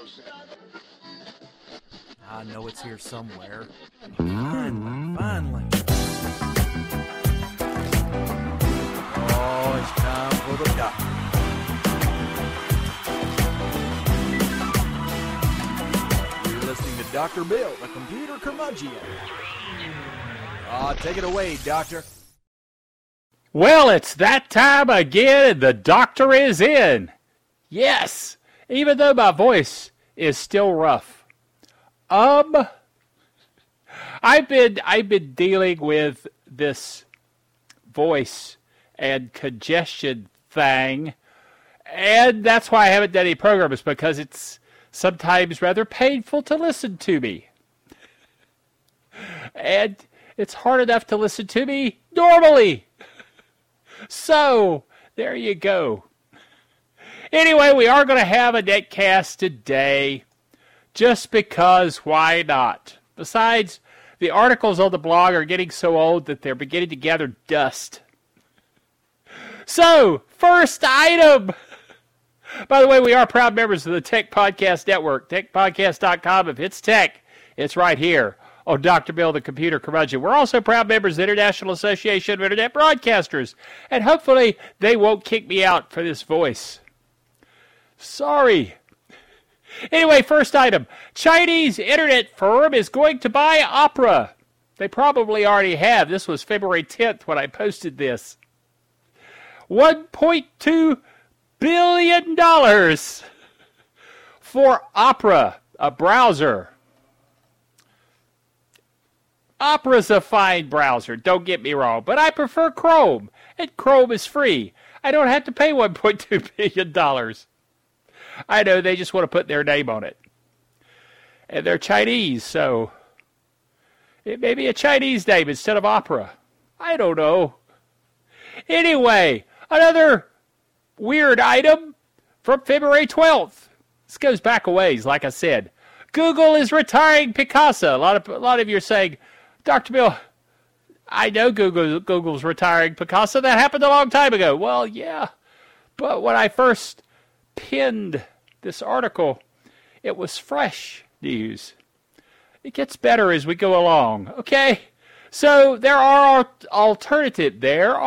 I know it's here somewhere. Finally. Oh, it's time for the doctor. You're listening to Dr. Bill, the computer curmudgeon. Take it away, Doctor. Well, it's that time again, and the doctor is in. Yes, even though my voice is still rough. I've been dealing with this voice and congestion thing, and that's why I haven't done any programs, because it's sometimes rather painful to listen to me. And it's hard enough to listen to me normally. So, there you go. Anyway, we are going to have a netcast today, just because, why not? Besides, the articles on the blog are getting so old that they're beginning to gather dust. So, first item. By the way, we are proud members of the Tech Podcast Network, techpodcast.com. If it's tech, it's right here on Dr. Bill, the Computer Curmudgeon. We're also proud members of the International Association of Internet Broadcasters, and hopefully they won't kick me out for this voice. Sorry. Anyway, first item. Chinese internet firm is going to buy Opera. They probably already have. This was February 10th when I posted this. $1.2 billion for Opera, a browser. Opera's a fine browser, don't get me wrong, but I prefer Chrome, and Chrome is free. I don't have to pay $1.2 billion. I know they just want to put their name on it. And they're Chinese, so it may be a Chinese name instead of Opera. I don't know. Anyway, another weird item from February 12th. This goes back a ways, like I said. Google is retiring Picasa. A lot of you are saying, Dr. Bill, I know Google's retiring Picasa. That happened a long time ago. Well, yeah. But when I first pinned this article, it was fresh news. It gets better as we go along. Okay? So there are alternatives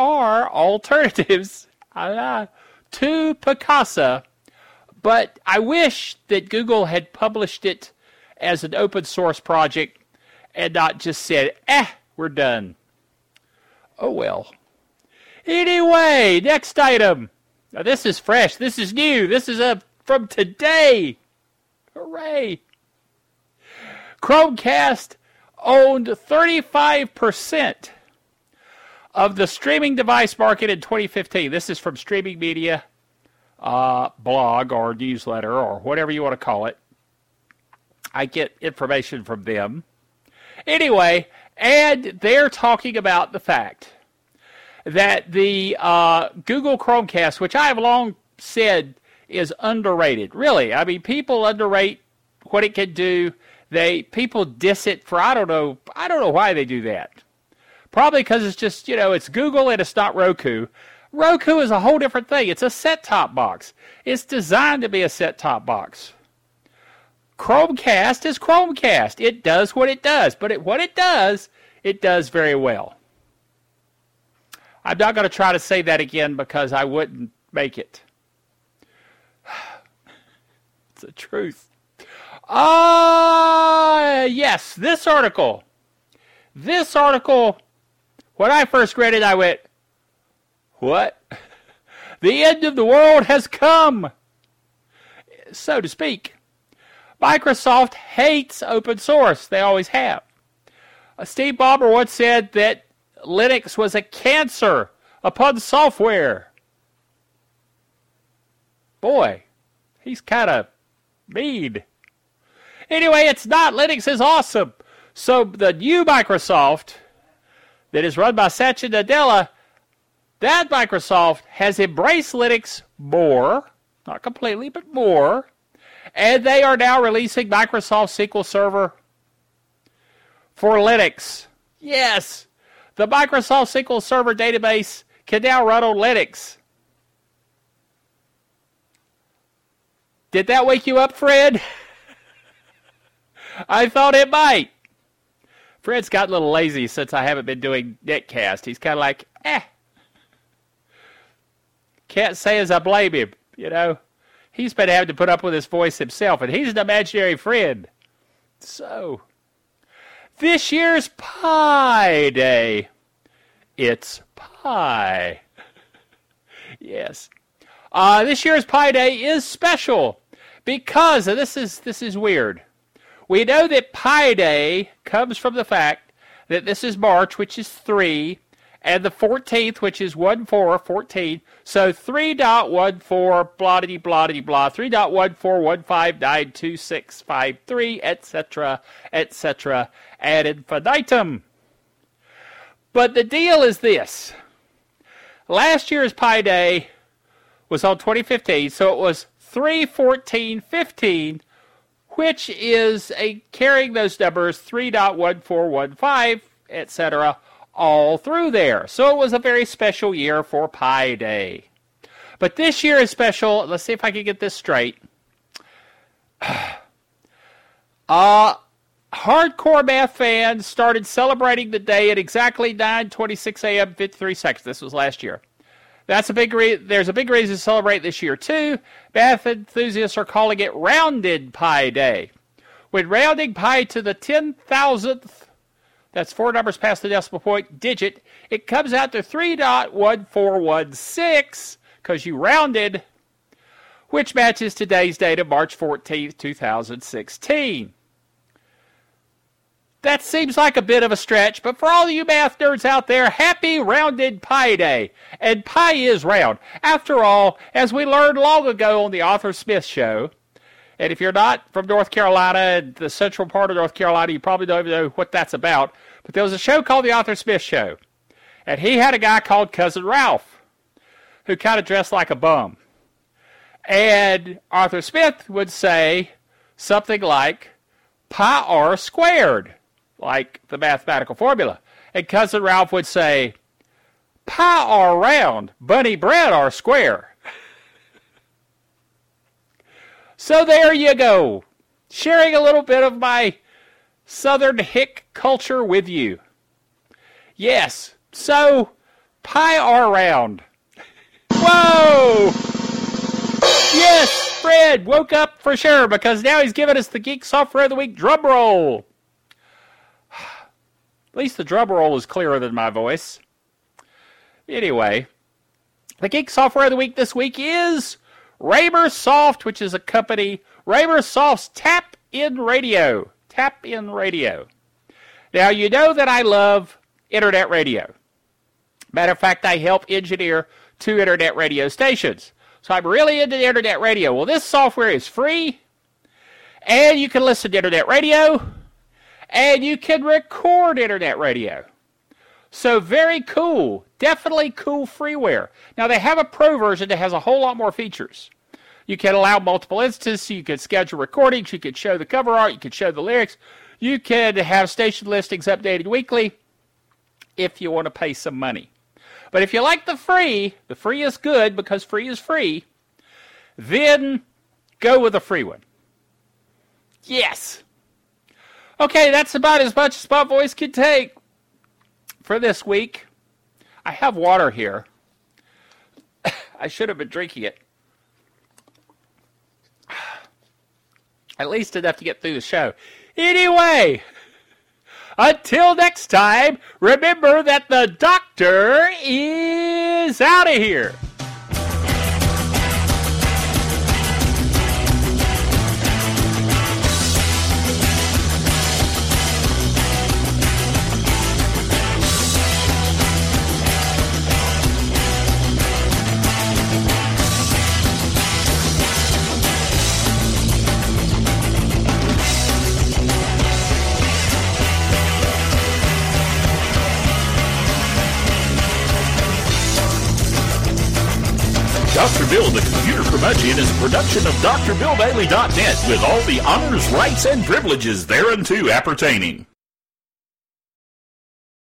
to Picasa, but I wish that Google had published it as an open source project and not just said, we're done. Oh well. Anyway, next item. Now this is fresh. This is new. This is from today. Hooray. Chromecast owned 35% of the streaming device market in 2015. This is from Streaming Media blog or newsletter or whatever you want to call it. I get information from them. Anyway, and they're talking about the fact that the Google Chromecast, which I have long said is underrated. Really, I mean, people underrate what it can do. People diss it for I don't know why they do that. Probably because it's just, it's Google and it's not Roku. Roku is a whole different thing. It's a set-top box. It's designed to be a set-top box. Chromecast is Chromecast. It does what it does, but what it does very well. I'm not going to try to say that again because I wouldn't make it. It's the truth. Yes, this article, when I first read it, I went, what? The end of the world has come, so to speak. Microsoft hates open source. They always have. Steve Ballmer once said that Linux was a cancer upon software. Boy, he's kind of mean. Anyway, it's not. Linux is awesome. So the new Microsoft that is run by Satya Nadella, that Microsoft has embraced Linux more, not completely, but more. And they are now releasing Microsoft SQL Server for Linux. Yes, the Microsoft SQL Server database can now run on Linux. Did that wake you up, Fred? I thought it might. Fred's got a little lazy since I haven't been doing Netcast. He's kind of like, Can't say as I blame him, you know. He's been having to put up with his voice himself, and he's an imaginary friend. So, this year's Pi Day. It's pie. Yes. This year's Pi Day is special because, and this is weird. We know that Pi Day comes from the fact that this is March, which is 3, and the 14th, which is 14. So 3.14, blah-de-blah-de-blah, 3.141592653, etc., etc., ad infinitum. But the deal is this. Last year's Pi Day was on 2015, so it was 3/14/15, which is carrying those numbers 3.1415, etc., all through there. So it was a very special year for Pi Day. But this year is special. Let's see if I can get this straight. Hardcore math fans started celebrating the day at exactly 9:26 a.m. 53 seconds. This was last year. There's a big reason to celebrate this year, too. Math enthusiasts are calling it Rounded Pi Day. When rounding pi to the 10,000th, that's 4 numbers past the decimal point, digit, it comes out to 3.1416, because you rounded, which matches today's date of March 14th, 2016. That seems like a bit of a stretch, but for all you math nerds out there, happy Rounded Pi Day. And pi is round. After all, as we learned long ago on the Arthur Smith Show, and if you're not from North Carolina, the central part of North Carolina, you probably don't even know what that's about, but there was a show called the Arthur Smith Show, and he had a guy called Cousin Ralph, who kind of dressed like a bum. And Arthur Smith would say something like, pi r squared, like the mathematical formula. And Cousin Ralph would say, pi r round, bunny bread r square. So there you go. Sharing a little bit of my Southern hick culture with you. Yes, so pi r round. Whoa! Yes, Fred woke up for sure because now he's giving us the Geek Software of the Week drum roll. At least the drum roll is clearer than my voice. Anyway, the Geek Software of the Week this week is Raymersoft, which is a company, Raymersoft's Tap-In Radio. Tap-In Radio. Now, you know that I love internet radio. Matter of fact, I help engineer 2 internet radio stations. So I'm really into the internet radio. Well, this software is free, and you can listen to internet radio, and you can record internet radio. So very cool. Definitely cool freeware. Now, they have a pro version that has a whole lot more features. You can allow multiple instances. You can schedule recordings. You can show the cover art. You can show the lyrics. You can have station listings updated weekly if you want to pay some money. But if you like the free is good because free is free, then go with the free one. Yes. Okay, that's about as much as my voice can take for this week. I have water here. I should have been drinking it. At least enough to get through the show. Anyway, until next time, remember that the doctor is out of here. Dr. Bill, the Computer Curmudgeon, is a production of DrBillDaily.net with all the honors, rights, and privileges thereunto appertaining.